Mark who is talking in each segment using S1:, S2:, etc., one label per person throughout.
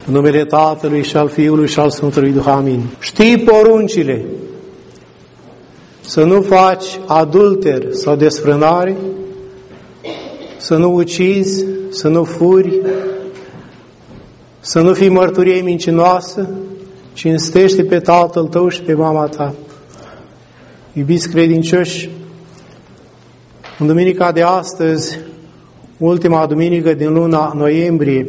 S1: În numele Tatălui și al Fiului și al Sfântului Duh. Amin. Știi poruncile: să nu faci adulter sau desfrânare, să nu ucizi, să nu furi, să nu fii mărturie mincinoasă, cinstește pe tatăl tău și pe mama ta. Iubiți credincioși, în duminica de astăzi, ultima duminică din luna noiembrie,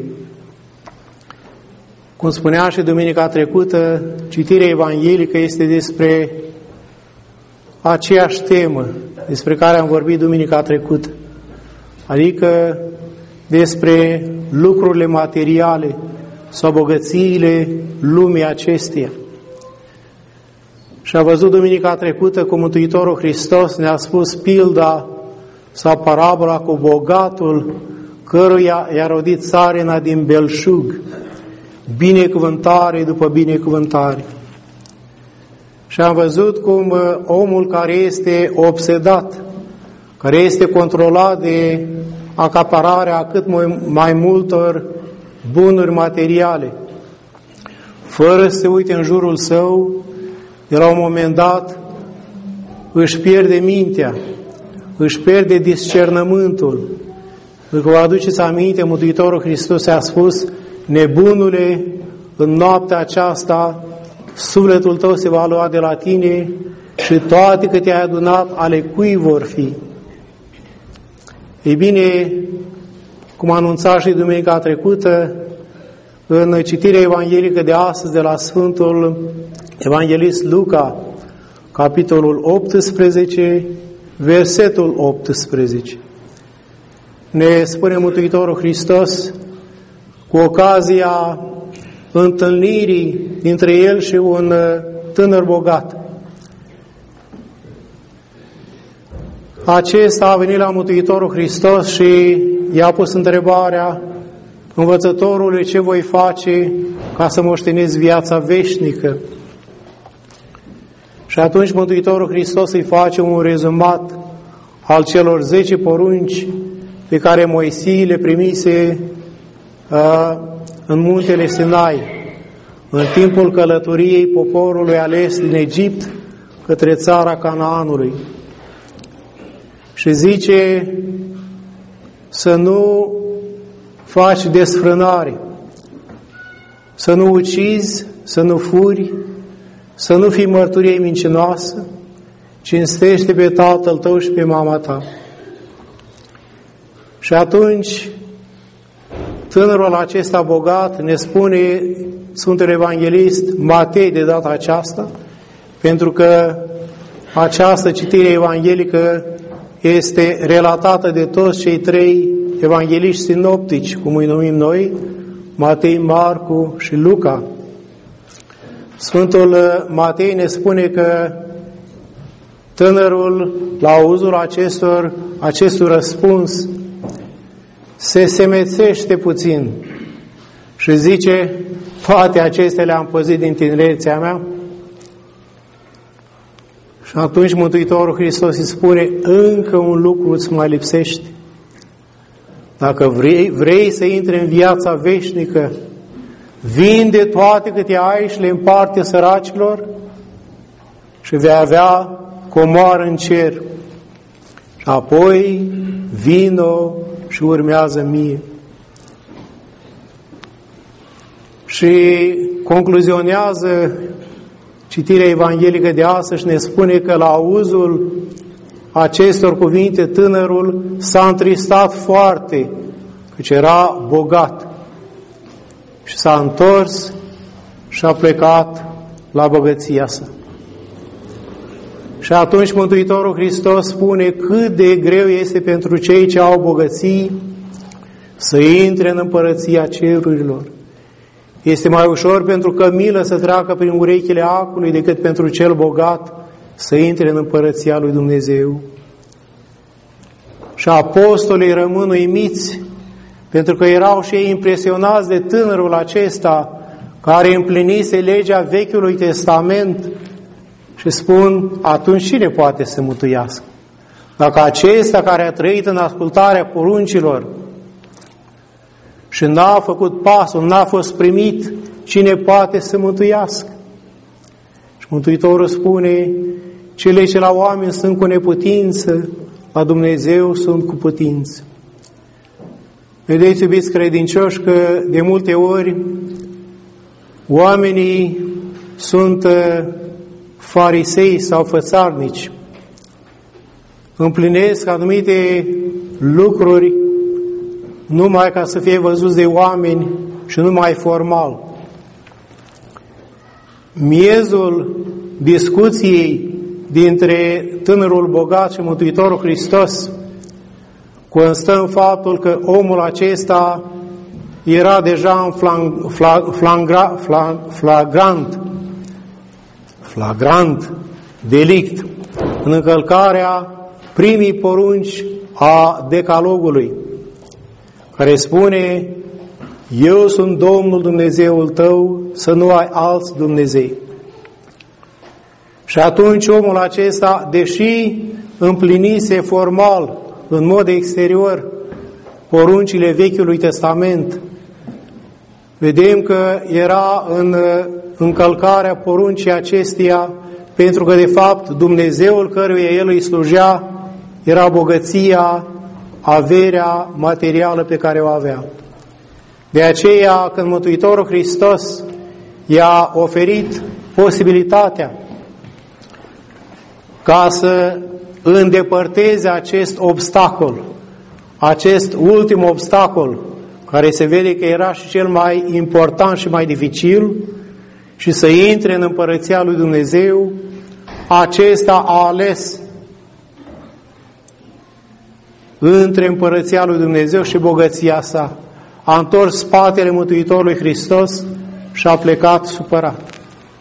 S1: cum spunea și duminica trecută, citirea evanghelică este despre aceeași temă despre care am vorbit duminica trecută, adică despre lucrurile materiale sau bogățiile lumii acesteia. Și a văzut duminica trecută cum Mântuitorul Hristos ne-a spus pilda sau parabola cu bogatul căruia i-a rodit țarina din belșug, binecuvântare după binecuvântare. Și am văzut cum omul care este obsedat, care este controlat de acapararea cât mai multor bunuri materiale, fără să se uite în jurul său, de la un moment dat își pierde mintea, își pierde discernământul. Pentru că vă aduceți aminte, Mântuitorul Hristos a spus: nebunule, în noaptea aceasta sufletul tău se va lua de la tine și toate câte ai adunat ale cui vor fi. Ei bine, cum anunța și duminica trecută, în citirea evanghelică de astăzi de la Sfântul Evanghelist Luca, capitolul 18, versetul 18, ne spune Mântuitorul Hristos, cu ocazia întâlnirii dintre el și un tânăr bogat. Acesta a venit la Mântuitorul Hristos și i-a pus întrebarea: învățătorule, ce voi face ca să moștenesc viața veșnică? Și atunci Mântuitorul Hristos îi face un rezumat al celor 10 porunci pe care Moisie le primise în muntele Sinai, în timpul călătoriei poporului ales din Egipt către țara Canaanului. Și zice să nu faci desfrânare, să nu ucizi, să nu furi, să nu fii mărturie mincinoasă, cinstește pe tatăl tău și pe mama ta. Și atunci tânărul acesta bogat, ne spune Sfântul Evanghelist Matei de data aceasta, pentru că această citire evanghelică este relatată de toți cei 3 evangheliști sinoptici, cum îi numim noi, Matei, Marcu și Luca. Sfântul Matei ne spune că tânărul, la auzul acestui răspuns, se semețește puțin și zice: toate acestea le-am păzit din tinerețea mea. Și atunci Mântuitorul Hristos îi spune: încă un lucru îți mai lipsește. Dacă vrei să intri în viața veșnică, vinde toate câte ai și le împarte săracilor și vei avea comoară în cer. Și apoi vino și urmează mie. Și concluzionează citirea evanghelică de astăzi și ne spune că la auzul acestor cuvinte tânărul s-a întristat foarte, căci era bogat, și s-a întors și a plecat la bogăția sa. Și atunci Mântuitorul Hristos spune cât de greu este pentru cei ce au bogății să intre în împărăția cerurilor. Este mai ușor pentru cămilă să treacă prin urechile acului decât pentru cel bogat să intre în împărăția lui Dumnezeu. Și apostolii rămân uimiți, pentru că erau și ei impresionați de tânărul acesta care împlinise legea Vechiului Testament și spun: atunci cine poate să mântuiască? Dacă acesta care a trăit în ascultarea poruncilor și n-a făcut pasul, n-a fost primit, cine poate să mântuiască? Și Mântuitorul spune, cele ce la oameni sunt cu neputință, la Dumnezeu sunt cu putință. Vedeți, iubiți credincioși, că de multe ori oamenii sunt farisei sau fățarnici, împlinesc anumite lucruri numai ca să fie văzuți de oameni și numai formal. Miezul discuției dintre tânărul bogat și Mântuitorul Hristos constă în faptul că omul acesta era deja în flagrant delict, în încălcarea primii porunci a decalogului, care spune, eu sunt Domnul Dumnezeul tău, să nu ai alți Dumnezei. Și atunci omul acesta, deși împlinise formal, în mod exterior, poruncile Vechiului Testament, vedem că era în încălcarea poruncii acesteia, pentru că, de fapt, Dumnezeul căruia el îi slujea era bogăția, averea materială pe care o avea. De aceea, când Mântuitorul Hristos i-a oferit posibilitatea ca să îndepărteze acest obstacol, acest ultim obstacol, care se vede că era și cel mai important și mai dificil, și să intre în împărăția lui Dumnezeu, acesta a ales între împărăția lui Dumnezeu și bogăția sa. A întors spatele Mântuitorului Hristos și a plecat supărat.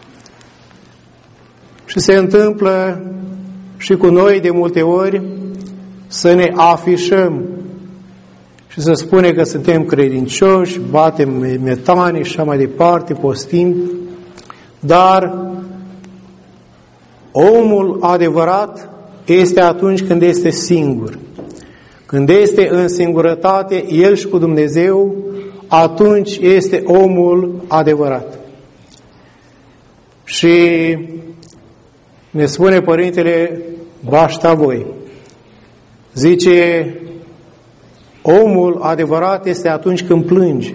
S1: Și se întâmplă și cu noi de multe ori să ne afișăm și să spunem că suntem credincioși, batem metane și așa mai departe, postim, dar omul adevărat este atunci când este singur. Când este în singurătate, el și cu Dumnezeu, atunci este omul adevărat. Și ne spune Părintele Baștavoi, zice, omul adevărat este atunci când plânge.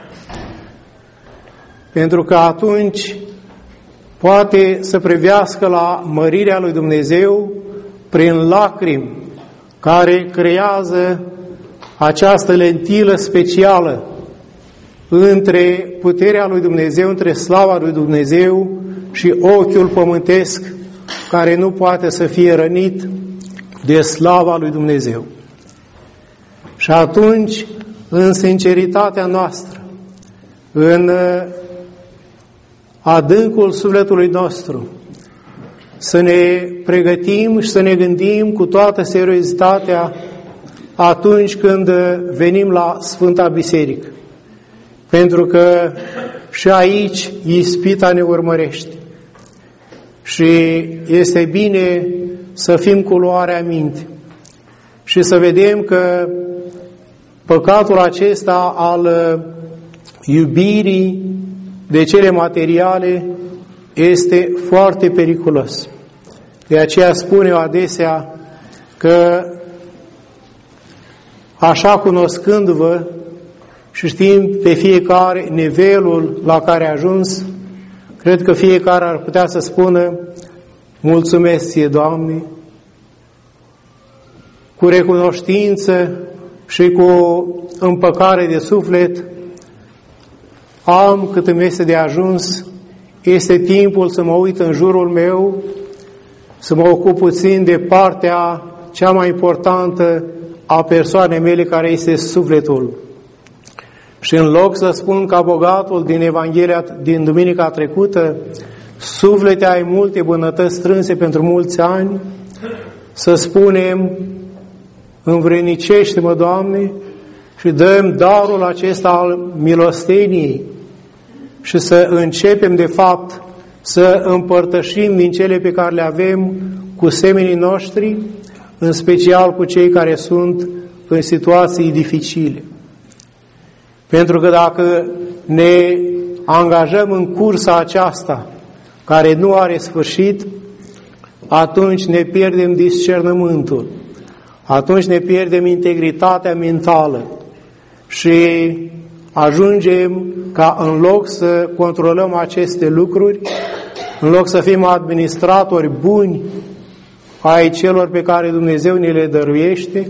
S1: Pentru că atunci poate să privească la mărirea lui Dumnezeu prin lacrimi, care creează această lentilă specială între puterea lui Dumnezeu, între slava lui Dumnezeu și ochiul pământesc, care nu poate să fie rănit de slava lui Dumnezeu. Și atunci, în sinceritatea noastră, în adâncul sufletului nostru, să ne pregătim și să ne gândim cu toată seriozitatea atunci când venim la Sfânta Biserică. Pentru că și aici ispita ne urmărește. Și este bine să fim cu luarea minte și să vedem că păcatul acesta al iubirii de cele materiale este foarte periculos. De aceea spun eu adesea că așa cunoscându-vă și știind pe fiecare nivelul la care a ajuns, cred că fiecare ar putea să spună mulțumesc ție, Doamne, cu recunoștință și cu împăcare de suflet, am cât îmi este de ajuns, este timpul să mă uit în jurul meu, să mă ocup puțin de partea cea mai importantă a persoanei mele, care este sufletul. Și în loc să spun ca bogatul din Evanghelia din duminica trecută, suflete ai multe, bunătăți strânse pentru mulți ani, să spunem, învrednicește-mă, Doamne, și dăm darul acesta al milosteniei și să începem, de fapt, să împărtășim din cele pe care le avem cu semenii noștri, în special cu cei care sunt în situații dificile. Pentru că dacă ne angajăm în cursa aceasta, care nu are sfârșit, atunci ne pierdem discernământul, atunci ne pierdem integritatea mentală și ajungem ca în loc să controlăm aceste lucruri, în loc să fim administratori buni ai celor pe care Dumnezeu ne le dăruiește,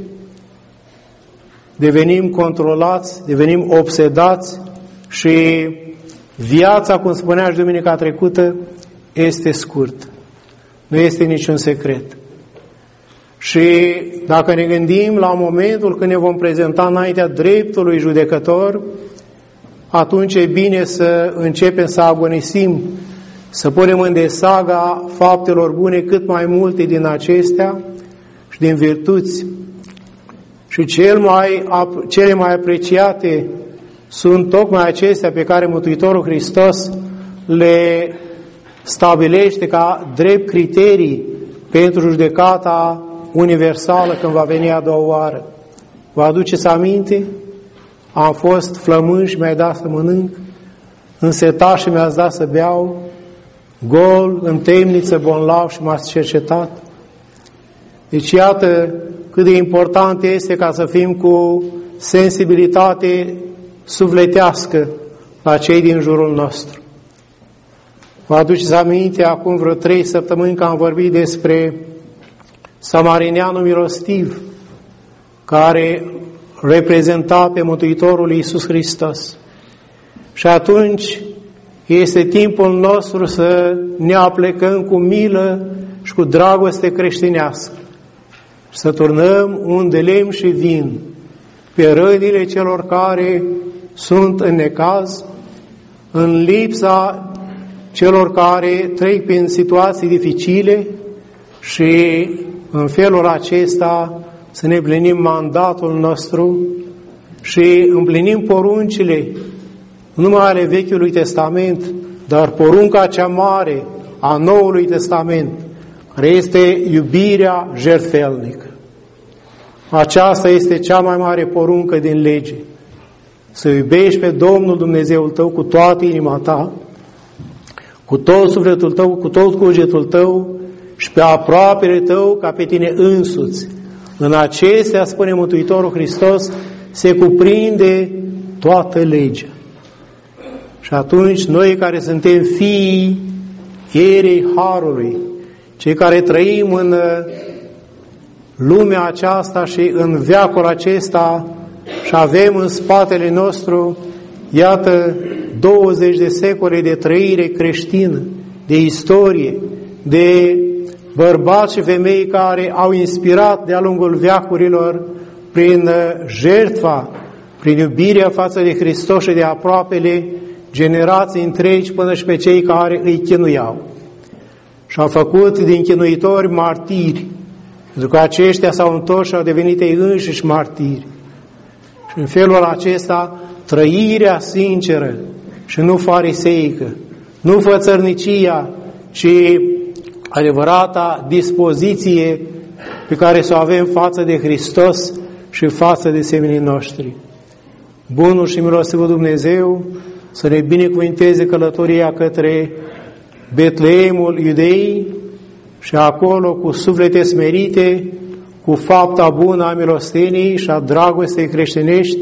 S1: devenim controlați, devenim obsedați și viața, cum spunea și duminica trecută, este scurtă. Nu este niciun secret. Și dacă ne gândim la momentul când ne vom prezenta înaintea dreptului judecător, atunci e bine să începem să agonisim, să punem în desaga faptelor bune cât mai multe din acestea și din virtuți. Și cele mai apreciate sunt tocmai acestea pe care Mântuitorul Hristos le stabilește ca drept criterii pentru judecata universală când va veni a doua oară. Vă aduceți aminte? Am fost flămând și mi-ai dat să mănânc, însetat și mi-ați dat să beau, gol, în temniță, bolnav și m-ați cercetat. Deci iată cât de important este ca să fim cu sensibilitate sufletească la cei din jurul nostru. Vă aduceți aminte, acum vreo 3 săptămâni că am vorbit despre samarineanul milostiv, care reprezenta pe Mântuitorul Iisus Hristos. Și atunci este timpul nostru să ne aplecăm cu milă și cu dragoste creștinească, să turnăm un de lemn și vin pe rănile celor care sunt în necaz, în lipsa celor care trec prin situații dificile și în felul acesta să ne împlinim mandatul nostru și împlinim poruncile, nu numai ale Vechiului Testament, dar porunca cea mare a Noului Testament, care este iubirea jertfelnică. Aceasta este cea mai mare poruncă din lege. Să iubești pe Domnul Dumnezeul tău cu toată inima ta, cu tot sufletul tău, cu tot cugetul tău și pe aproapele tău ca pe tine însuți. În acestea, spune Mântuitorul Hristos, se cuprinde toată legea. Și atunci noi care suntem fiii fierei Harului, cei care trăim în lumea aceasta și în veacul acesta și avem în spatele nostru, iată, 20 de secole de trăire creștină, de istorie, de bărbați și femei care au inspirat de-a lungul veacurilor prin jertfa, prin iubirea față de Hristos și de aproapele, generații întregi până și pe cei care îi chinuiau. Și au făcut din chinuitori martiri, pentru că aceștia s-au întors și au devenit ei înșiși martiri. Și în felul acesta, trăirea sinceră și nu fariseică, nu fățărnicia, ci adevărata dispoziție pe care să o avem față de Hristos și față de semenii noștri. Bunul și milostivul Dumnezeu să ne binecuvinteze călătoria către Betleemul Iudeii și acolo cu suflete smerite, cu fapta bună a milosteniei și a dragostei creștinești,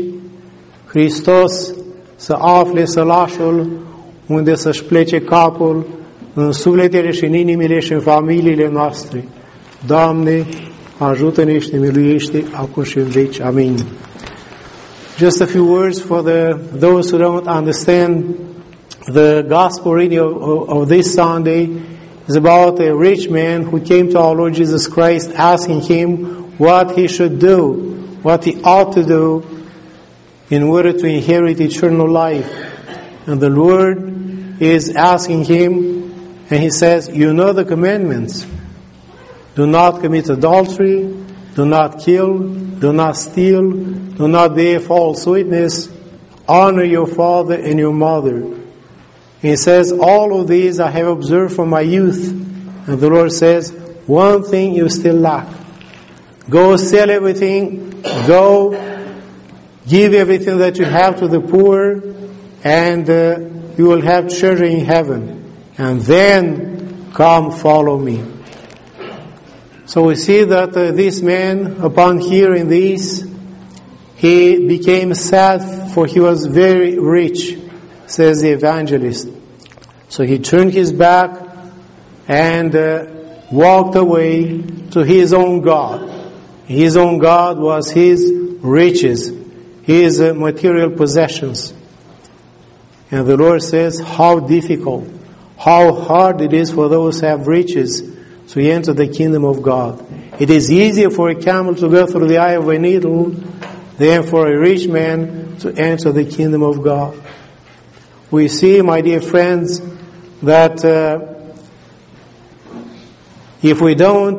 S1: Hristos să afle sălașul unde să-și plece capul în sufletele și în inimile și în familiile noastre. Doamne, ajută-ne și ne miluiește acum și în veci. Amin. Just a few words for those who don't understand the gospel reading of this Sunday is about a rich man who came to our Lord Jesus Christ asking him what he should do, what he ought to do in order to inherit eternal life. And the Lord is asking him, and he says, you know the commandments. Do not commit adultery, do not kill, do not steal, do not bear false witness, honor your father and your mother. He says, all of these I have observed from my youth. And the Lord says, one thing you still lack. Go sell everything, go Give everything that you have to the poor, and you will have treasure in heaven. And then come follow me. So we see that this man, upon hearing this, he became sad, for he was very rich, says the evangelist. So he turned his back and walked away to his own God. His own God was his riches, his material possessions. And the Lord says how difficult, how hard it is for those who have riches to enter the kingdom of God. It is easier for a camel to go through the eye of a needle than for a rich man to enter the kingdom of God. We see, my dear friends, that if we don't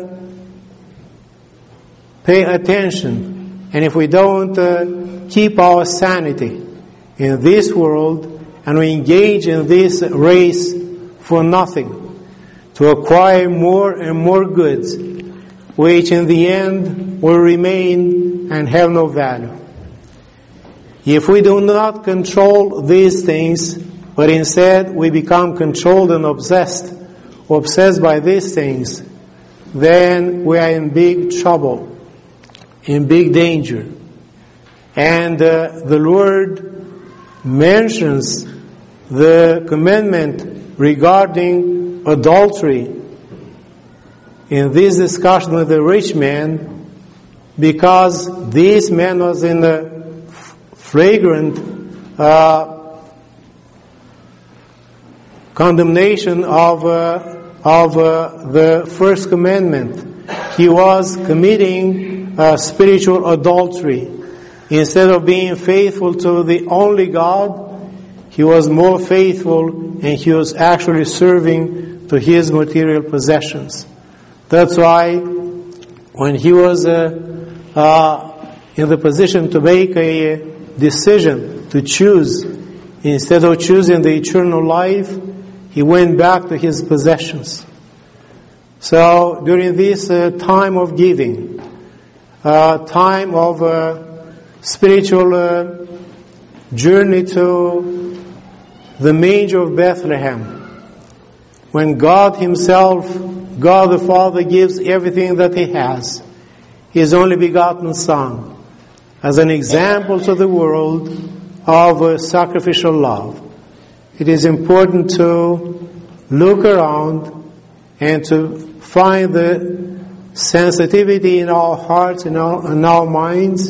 S1: pay attention, and if we don't keep our sanity in this world, and we engage in this race for nothing, to acquire more and more goods, which in the end will remain and have no value. If we do not control these things, but instead we become controlled and obsessed by these things, then we are in big trouble, in big danger. And the Lord mentions the commandment regarding adultery in this discussion with the rich man, because this man was in a flagrant condemnation of the first commandment. He was committing spiritual adultery. Instead of being faithful to the only God, he was more faithful, and he was actually serving to his material possessions. That's why when he was in the position to make a decision, to choose, instead of choosing the eternal life, he went back to his possessions. So during this time of giving, time of spiritual journey to the manger of Bethlehem, when God Himself, God the Father, gives everything that He has, His only begotten Son, as an example to the world of sacrificial love. It is important to look around and to find the sensitivity in our hearts and in our minds,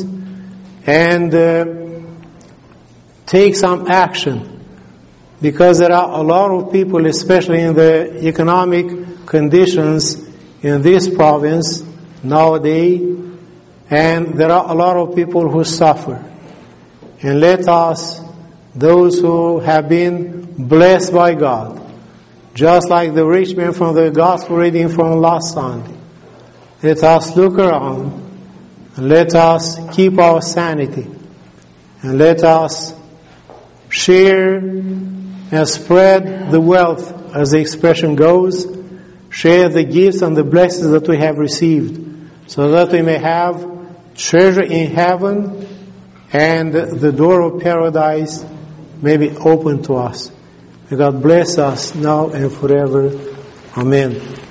S1: and take some action. Because there are a lot of people, especially in the economic conditions in this province nowadays, and there are a lot of people who suffer. And let us, those who have been blessed by God, just like the rich man from the gospel reading from last Sunday, let us look around, and let us keep our sanity, and let us share and spread the wealth, as the expression goes, share the gifts and the blessings that we have received, so that we may have treasure in heaven, and the door of paradise may be open to us. May God bless us now and forever. Amen.